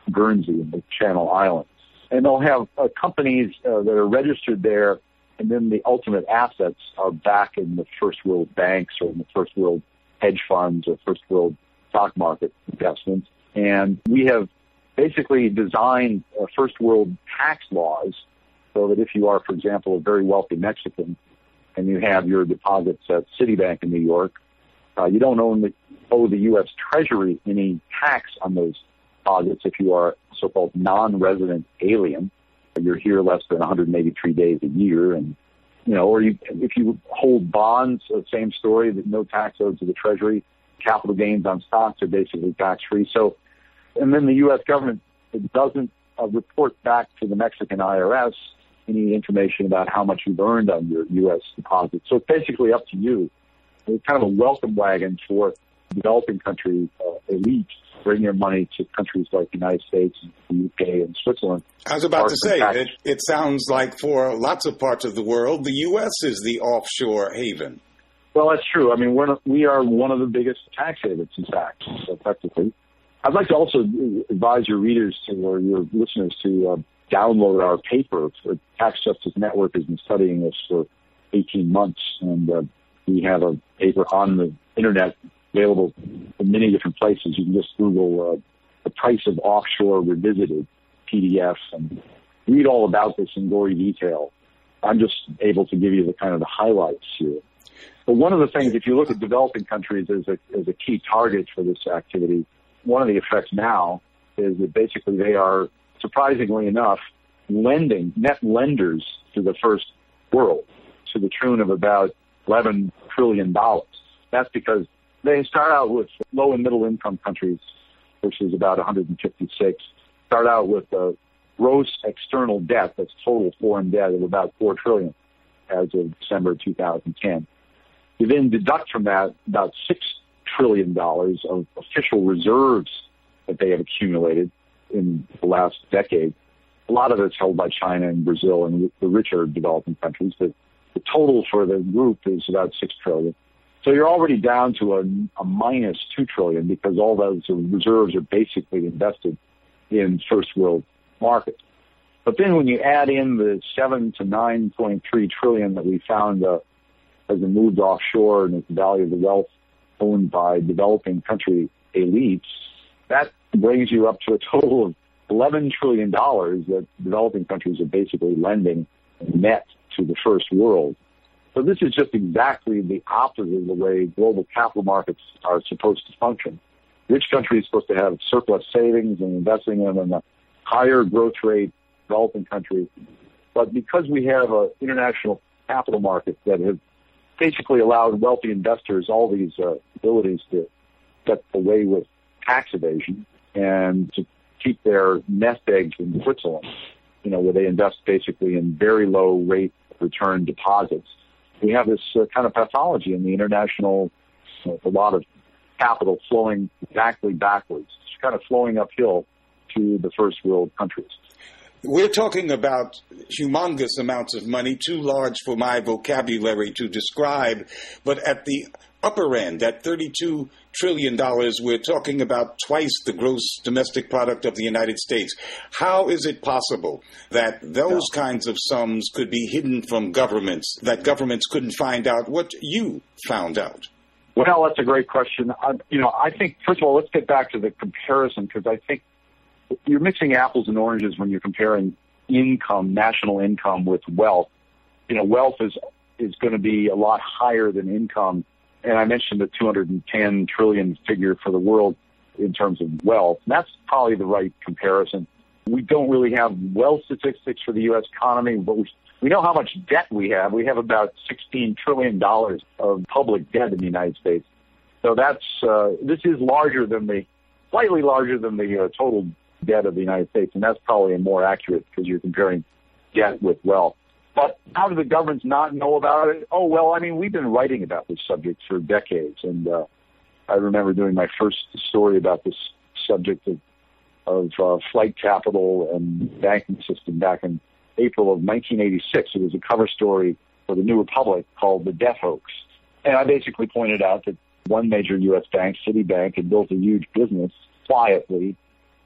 Guernsey and the Channel Islands. And they'll have uh, companies uh, that are registered there, and then the ultimate assets are back in the first world banks or in the first world hedge funds or first world stock market investments. And we have basically designed uh, first world tax laws so that if you are, for example, a very wealthy Mexican and you have your deposits at Citibank in New York, uh, you don't own the, owe the U S Treasury any tax on those deposits if you are a so-called non-resident alien. You're here less than one hundred eighty-three days a year, and you know, or you, if you hold bonds, uh, same story, that no tax owed to the Treasury. Capital gains on stocks are basically tax-free. So, and then the U S government it doesn't uh, report back to the Mexican I R S any information about how much you've earned on your U S deposits. So it's basically up to you. It's kind of a welcome wagon for developing country uh, elites to bring their money to countries like the United States, the U K, and Switzerland. I was about to say, it, it sounds like for lots of parts of the world, the U S is the offshore haven. Well, that's true. I mean, we're not, we are one of the biggest tax havens, in fact, so effectively. I'd like to also advise your readers to, or your listeners to uh, download our paper. The Tax Justice Network has been studying this for eighteen months, and uh, we have a paper on the Internet available in many different places. You can just Google uh, the price of offshore revisited P D F and read all about this in gory detail. I'm just able to give you the kind of the highlights here. But one of the things, if you look at developing countries as a, as a key target for this activity, one of the effects now is that basically they are, surprisingly enough, lending, net lenders to the first world to the tune of about eleven trillion dollars. That's because they start out with low and middle income countries, which is about one hundred fifty-six, start out with a gross external debt, that's total foreign debt, of about four trillion dollars as of December two thousand ten. You then deduct from that about six trillion dollars of official reserves that they have accumulated in the last decade. A lot of it's held by China and Brazil and the richer developing countries, but the total for the group is about six trillion dollars. So you're already down to a, a minus two trillion dollars because all those reserves are basically invested in first world markets. But then when you add in the seven to nine point three trillion dollars that we found uh, has been moved offshore and the value of the wealth owned by developing country elites, that brings you up to a total of eleven trillion dollars that developing countries are basically lending net to the first world. So this is just exactly the opposite of the way global capital markets are supposed to function. Rich countries are supposed to have surplus savings and investing them in a higher growth rate, developing countries. But because we have an international capital market that has basically allowed wealthy investors all these uh, abilities to get away with tax evasion and to keep their nest eggs in Switzerland, you know, where they invest basically in very low rate return deposits. We have this uh, kind of pathology in the international, uh, a lot of capital flowing exactly backwards, it's kind of flowing uphill to the first world countries. We're talking about humongous amounts of money, too large for my vocabulary to describe, but at the upper end, at thirty-two trillion dollars, we're talking about twice the gross domestic product of the United States. How is it possible that those yeah. kinds of sums could be hidden from governments, that governments couldn't find out what you found out? Well, that's a great question. I, you know, I think, first of all, let's get back to the comparison, because I think you're mixing apples and oranges when you're comparing income, national income, with wealth. You know, wealth is is going to be a lot higher than income. And I mentioned the two hundred ten trillion figure for the world in terms of wealth. And that's probably the right comparison. We don't really have wealth statistics for the U S economy, but we, we know how much debt we have. We have about sixteen trillion dollars of public debt in the United States. So that's, uh, this is larger than the, slightly larger than the uh, total debt of the United States. And that's probably more accurate because you're comparing debt with wealth. But how do the governments not know about it? Oh, well, I mean, we've been writing about this subject for decades. And uh, I remember doing my first story about this subject of, of uh, flight capital and banking system back in April of nineteen eighty-six. It was a cover story for the New Republic called The Debt Hoax. And I basically pointed out that one major U S bank, Citibank, had built a huge business quietly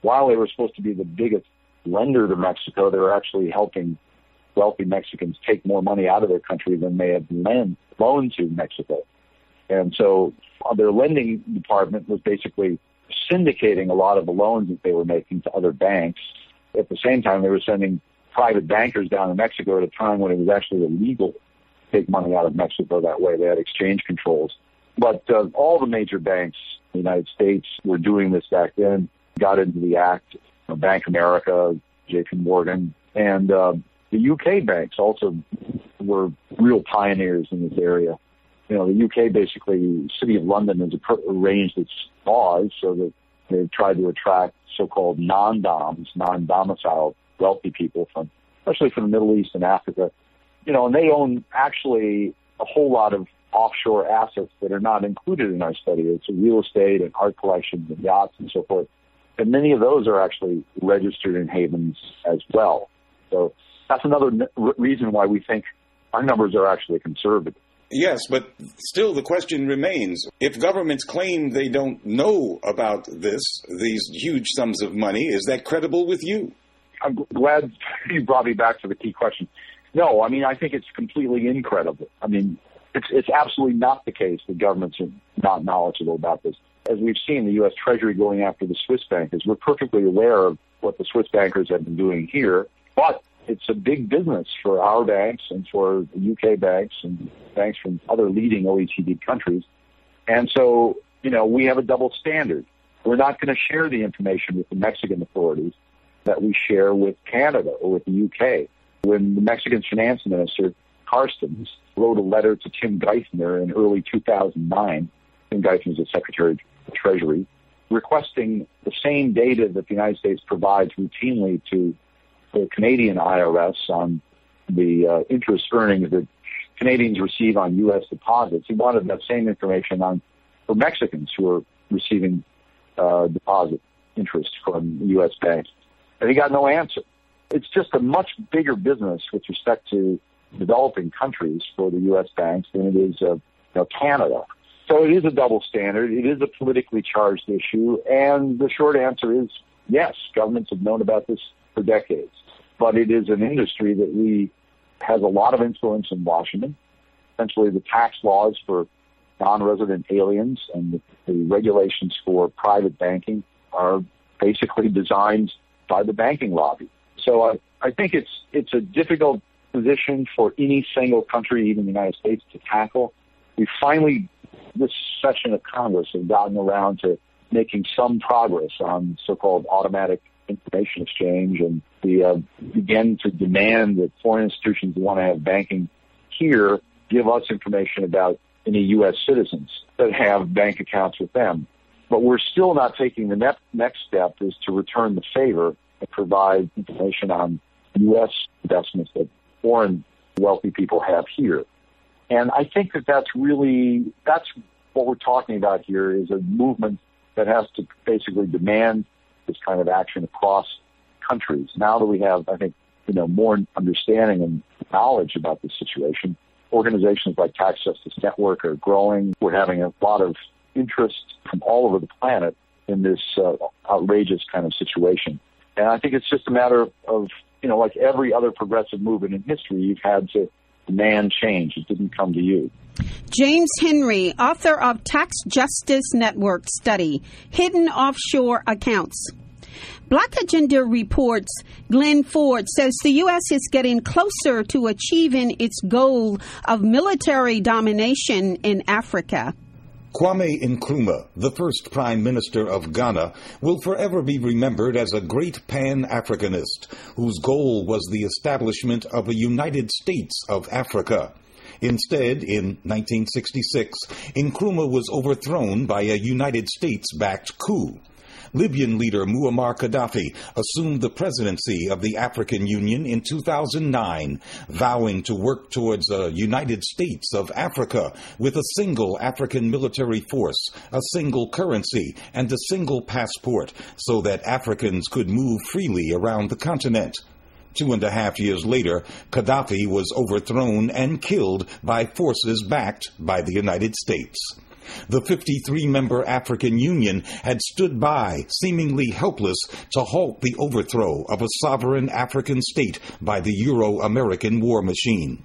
while they were supposed to be the biggest lender to Mexico, they were actually helping wealthy Mexicans take more money out of their country than they had lend, loaned to Mexico. And so their lending department was basically syndicating a lot of the loans that they were making to other banks. At the same time, they were sending private bankers down to Mexico at a time when it was actually illegal to take money out of Mexico that way. They had exchange controls. But uh, all the major banks in the United States were doing this back then, got into the act. You know, Bank of America, J P Morgan, and uh, the U K banks also were real pioneers in this area. You know, the U K basically, the City of London has arranged its laws so that they've tried to attract so-called non-doms, non-domiciled wealthy people from, especially from the Middle East and Africa. You know, and they own actually a whole lot of offshore assets that are not included in our study. It's real estate and art collections and yachts and so forth. And many of those are actually registered in havens as well. So that's another n- reason why we think our numbers are actually conservative. Yes, but still the question remains. If governments claim they don't know about this, these huge sums of money, is that credible with you? I'm glad you brought me back to the key question. No, I mean, I think it's completely incredible. I mean, it's, it's absolutely not the case that governments are not knowledgeable about this. As we've seen, the U S Treasury going after the Swiss bankers, we're perfectly aware of what the Swiss bankers have been doing here, but it's a big business for our banks and for the U K banks and banks from other leading O E C D countries. And so, you know, we have a double standard. We're not going to share the information with the Mexican authorities that we share with Canada or with the U K. When the Mexican finance minister, Carstens, wrote a letter to Tim Geithner in early two thousand nine, Tim Geithner is the Secretary of the Treasury, requesting the same data that the United States provides routinely to the Canadian I R S on the uh, interest earnings that Canadians receive on U S deposits. He wanted that same information on for Mexicans who are receiving uh, deposit interest from U S banks. And he got no answer. It's just a much bigger business with respect to developing countries for the U S banks than it is uh, you know, Canada. So it is a double standard. It is a politically charged issue. And the short answer is yes, governments have known about this for decades. But it is an industry that we has a lot of influence in Washington. Essentially, the tax laws for non-resident aliens and the, the regulations for private banking are basically designed by the banking lobby. So I, I think it's it's a difficult position for any single country, even the United States, to tackle. We finally, this session of Congress, have gotten around to making some progress on so-called automatic information exchange, and we uh, begin to demand that foreign institutions who want to have banking here give us information about any U S citizens that have bank accounts with them. But we're still not taking the ne- next step is to return the favor and provide information on U S investments that foreign wealthy people have here. And I think that that's really, that's what we're talking about here, is a movement that has to basically demand this kind of action across countries. Now that we have, I think, you know, more understanding and knowledge about this situation, organizations like Tax Justice Network are growing. We're having a lot of interest from all over the planet in this uh, outrageous kind of situation. And I think it's just a matter of, of, you know, like every other progressive movement in history, you've had to demand change. It didn't come to you. James Henry, author of Tax Justice Network study, Hidden Offshore Accounts. Black Agenda reports Glenn Ford says the U S is getting closer to achieving its goal of military domination in Africa. Kwame Nkrumah, the first Prime Minister of Ghana, will forever be remembered as a great Pan-Africanist whose goal was the establishment of a United States of Africa. Instead, in nineteen sixty-six, Nkrumah was overthrown by a United States-backed coup. Libyan leader Muammar Gaddafi assumed the presidency of the African Union in two thousand nine, vowing to work towards a United States of Africa with a single African military force, a single currency, and a single passport so that Africans could move freely around the continent. Two and a half years later, Gaddafi was overthrown and killed by forces backed by the United States. The fifty-three member African Union had stood by, seemingly helpless, to halt the overthrow of a sovereign African state by the Euro-American war machine.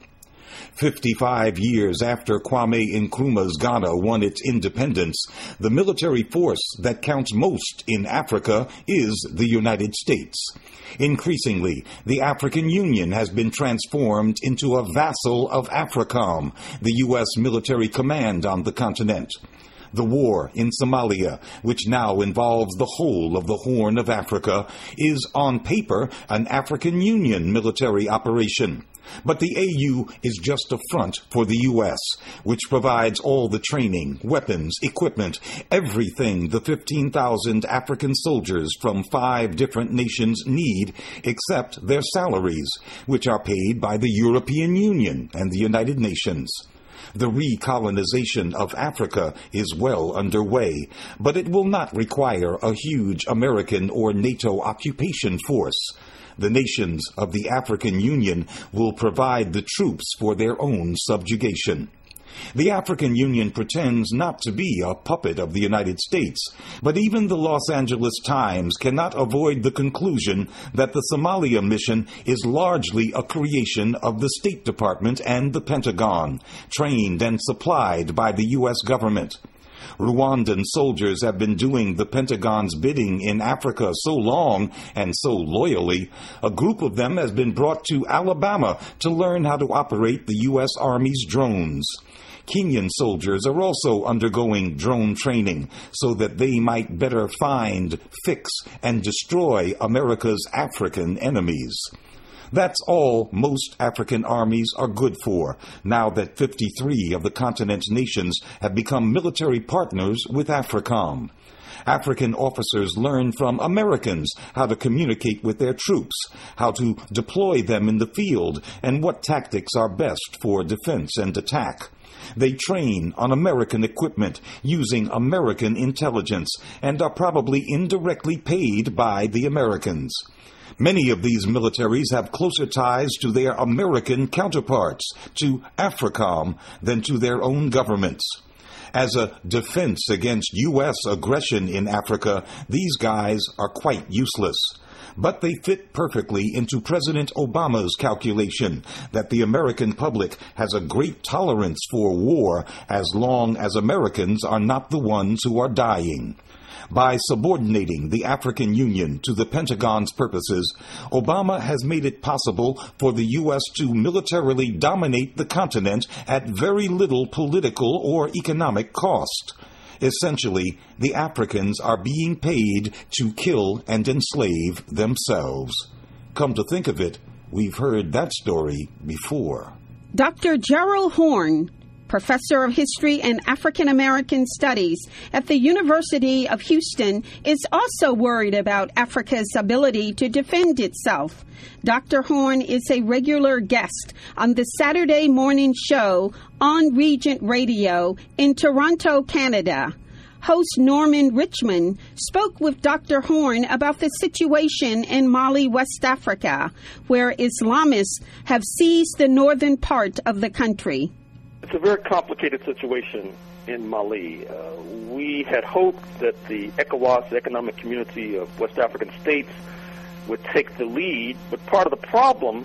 Fifty-five years after Kwame Nkrumah's Ghana won its independence, the military force that counts most in Africa is the United States. Increasingly, the African Union has been transformed into a vassal of AFRICOM, the U S military command on the continent. The war in Somalia, which now involves the whole of the Horn of Africa, is on paper an African Union military operation. But the A U is just a front for the U S, which provides all the training, weapons, equipment, everything the fifteen thousand African soldiers from five different nations need, except their salaries, which are paid by the European Union and the United Nations. The recolonization of Africa is well underway, but it will not require a huge American or NATO occupation force. The nations of the African Union will provide the troops for their own subjugation. The African Union pretends not to be a puppet of the United States, but even the Los Angeles Times cannot avoid the conclusion that the Somalia mission is largely a creation of the State Department and the Pentagon, trained and supplied by the U S government. Rwandan soldiers have been doing the Pentagon's bidding in Africa so long and so loyally, a group of them has been brought to Alabama to learn how to operate the U S Army's drones. Kenyan soldiers are also undergoing drone training so that they might better find, fix, and destroy America's African enemies. That's all most African armies are good for, now that fifty-three of the continent's nations have become military partners with AFRICOM. African officers learn from Americans how to communicate with their troops, how to deploy them in the field, and what tactics are best for defense and attack. They train on American equipment using American intelligence and are probably indirectly paid by the Americans. Many of these militaries have closer ties to their American counterparts, to AFRICOM, than to their own governments. As a defense against U S aggression in Africa, these guys are quite useless. But they fit perfectly into President Obama's calculation that the American public has a great tolerance for war as long as Americans are not the ones who are dying. By subordinating the African Union to the Pentagon's purposes, Obama has made it possible for the U S to militarily dominate the continent at very little political or economic cost. Essentially, the Africans are being paid to kill and enslave themselves. Come to think of it, we've heard that story before. Doctor Gerald Horne, Professor of History and African American Studies at the University of Houston, is also worried about Africa's ability to defend itself. Doctor Horne is a regular guest on the Saturday morning show on Regent Radio in Toronto, Canada. Host Norman Richmond spoke with Doctor Horne about the situation in Mali, West Africa, where Islamists have seized the northern part of the country. It's a very complicated situation in Mali. Uh, we had hoped that the ECOWAS, the Economic Community of West African States, would take the lead, but part of the problem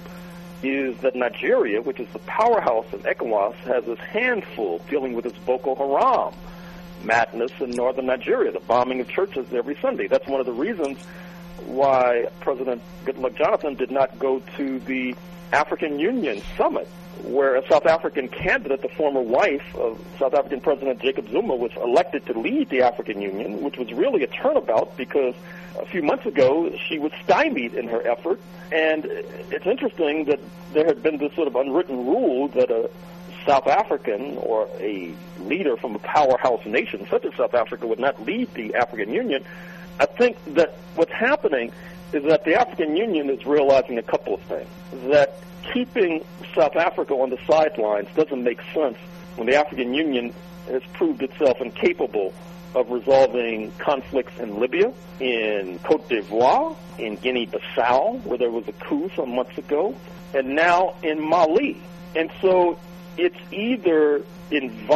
is that Nigeria, which is the powerhouse of ECOWAS, has its handful dealing with its Boko Haram madness in northern Nigeria, the bombing of churches every Sunday. That's one of the reasons why President Goodluck Jonathan did not go to the African Union summit, where a South African candidate, the former wife of South African President Jacob Zuma, was elected to lead the African Union, which was really a turnabout because a few months ago she was stymied in her effort. And it's interesting that there had been this sort of unwritten rule that a South African or a leader from a powerhouse nation such as South Africa would not lead the African Union. I think that what's happening is that the African Union is realizing a couple of things. That keeping South Africa on the sidelines doesn't make sense when the African Union has proved itself incapable of resolving conflicts in Libya, in Cote d'Ivoire, in Guinea-Bissau, where there was a coup some months ago, and now in Mali. And so it's either invite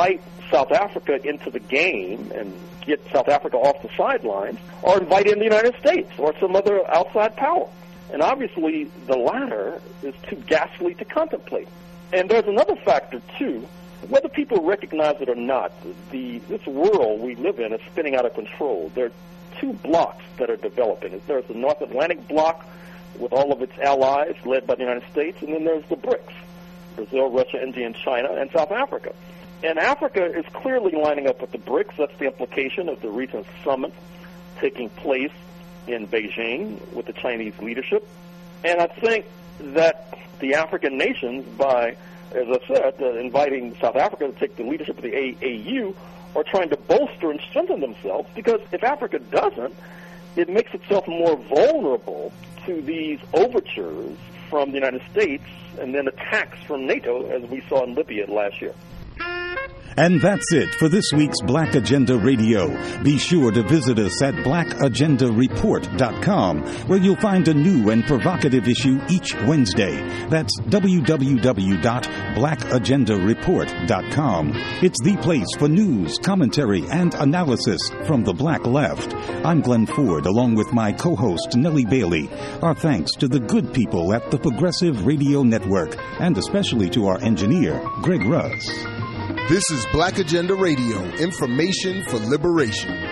South Africa into the game and get South Africa off the sidelines, or invite in the United States or some other outside power. And obviously, the latter is too ghastly to contemplate. And there's another factor, too. Whether people recognize it or not, the this world we live in is spinning out of control. There are two blocks that are developing. There's the North Atlantic bloc with all of its allies led by the United States, and then there's the BRICS, Brazil, Russia, India, and China, and South Africa. And Africa is clearly lining up with the BRICS. That's the implication of the recent summit taking place in Beijing with the Chinese leadership. And I think that the African nations, by, as I said, uh, inviting South Africa to take the leadership of the A A U, are trying to bolster and strengthen themselves, because if Africa doesn't, it makes itself more vulnerable to these overtures from the United States and then attacks from NATO, as we saw in Libya last year. And that's it for this week's Black Agenda Radio. Be sure to visit us at black agenda report dot com, where you'll find a new and provocative issue each Wednesday. That's w w w dot black agenda report dot com. It's the place for news, commentary, and analysis from the Black Left. I'm Glenn Ford, along with my co-host Nellie Bailey. Our thanks to the good people at the Progressive Radio Network, and especially to our engineer, Greg Russ. This is Black Agenda Radio, information for liberation.